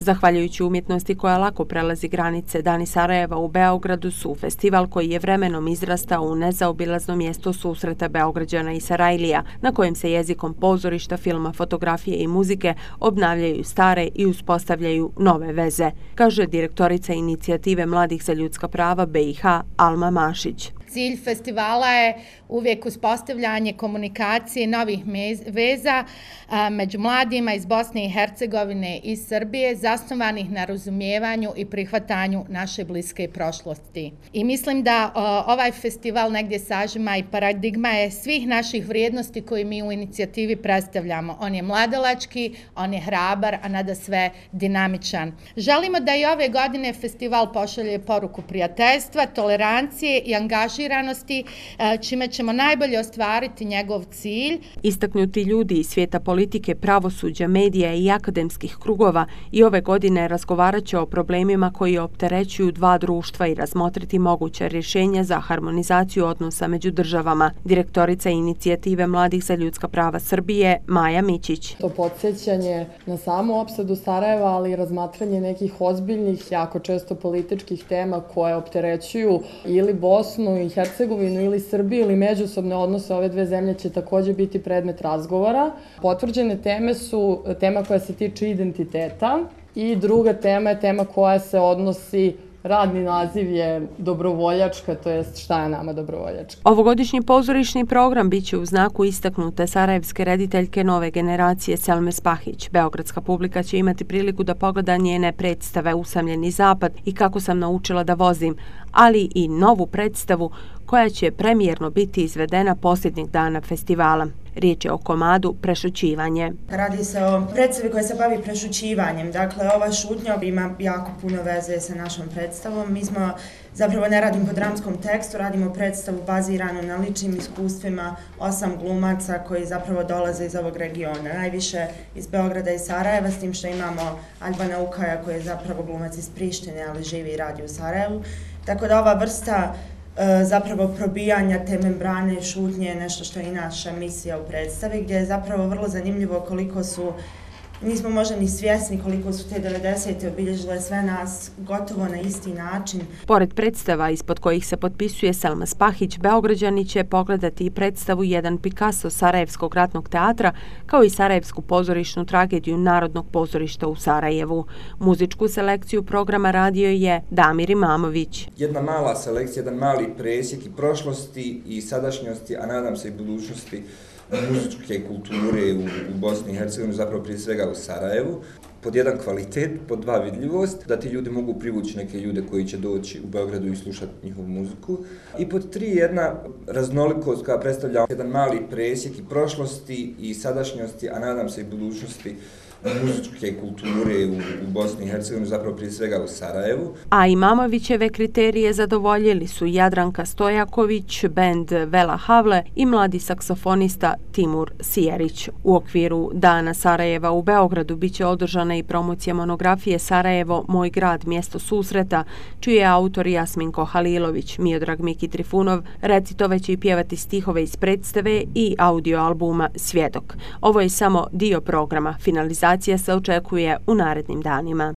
Zahvaljujući umjetnosti koja lako prelazi granice, Dani Sarajeva u Beogradu su festival koji je vremenom izrastao u nezaobilazno mjesto susreta Beograđana i Sarajlija, na kojem se jezikom pozorišta, filma, fotografije i muzike obnavljaju stare i uspostavljaju nove veze, kaže direktorica inicijative Mladih za ljudska prava BiH Alma Mašić. Cilj festivala je uvijek uspostavljanje komunikacije novih veza među mladima iz Bosne i Hercegovine i Srbije, zasnovanih na razumijevanju i prihvatanju naše bliske prošlosti. I mislim da ovaj festival negdje sažima i paradigma je svih naših vrijednosti koje mi u inicijativi predstavljamo. On je mladalački, on je hrabar, a nada sve dinamičan. Želimo da i ove godine festival pošalje poruku prijateljstva, tolerancije i angažiranosti, čime ćemo najbolje ostvariti njegov cilj. Istaknuti ljudi iz svijeta politike, pravosuđa, medija i akademskih krugova i ove godine razgovarat će o problemima koji opterećuju dva društva i razmotriti moguća rješenja za harmonizaciju odnosa među državama. Direktorica inicijative Mladih za ljudska prava Srbije Maja Mićić. To podsjećanje na samu opsadu Sarajeva, ali i razmatranje nekih ozbiljnih, jako često političkih tema koje opterećuju ili Bosnu i Hercegovinu ili Srbiju ili međusobne odnose ove dve zemlje će također biti predmet razgovora. Potvrđene teme su tema koja se tiče identiteta i druga tema je tema koja se odnosi, radni naziv je dobrovoljačka, to jest šta je nama dobrovoljačka. Ovogodišnji pozorišni program biće u znaku istaknute sarajevske rediteljke nove generacije Selme Spahić. Beogradska publika će imati priliku da pogleda njene predstave Usamljeni zapad i Kako sam naučila da vozim, ali i novu predstavu koja će premijerno biti izvedena posljednjeg dana festivala. Riječ je o komadu Prešućivanje. Radi se o predstavi koja se bavi prešućivanjem. Dakle, ova šutnja ima jako puno veze sa našom predstavom. Mi smo zapravo ne radimo po dramskom tekstu, radimo predstavu baziranu na ličnim iskustvima 8 glumaca koji zapravo dolaze iz ovog regiona. Najviše iz Beograda i Sarajeva, s tim što imamo Albana Ukaja koji je zapravo glumac iz Prištine, ali živi i radi u Sarajevu. Tako da ova vrsta zapravo probijanja te membrane šutnje je nešto što je i naša misija u predstavi, gdje je zapravo vrlo zanimljivo koliko su, nismo možda ni svjesni koliko su te 90. obilježile sve nas gotovo na isti način. Pored predstava ispod kojih se potpisuje Selma Spahić, Beograđani će pogledati i predstavu Jedan Picasso Sarajevskog ratnog teatra, kao i sarajevsku pozorišnu tragediju Narodnog pozorišta u Sarajevu. Muzičku selekciju programa radio je Damir Imamović. Jedna mala selekcija, jedan mali presjek i prošlosti i sadašnjosti, a nadam se i budućnosti muzičke kulture u Bosni i Hercegovini, zapravo prije svega u Sarajevu. Pod jedan kvalitet, pod dva vidljivost, da ti ljudi mogu privući neke ljude koji će doći u Beogradu i slušati njihovu muziku. I pod tri jedna raznolikost koja predstavlja jedan mali presjek i prošlosti i sadašnjosti, a nadam se i budućnosti muzičke kulture u Bosni i Hercegovini, zapravo prije svega u Sarajevu. A Imamovićeve kriterije zadovoljili su Jadranka Stojaković, bend Vela Havle i mladi saksofonista Timur Sijerić. U okviru Dana Sarajeva u Beogradu biće održana i promocija monografije Sarajevo, moj grad, mjesto susreta, čiji je autor Jasminko Halilović. Miodrag Miki Trifunov recitovaće i pjevati stihove iz predstave i audio albuma Svjedok. Ovo je samo dio programa. Finalizacija se očekuje u narednim danima.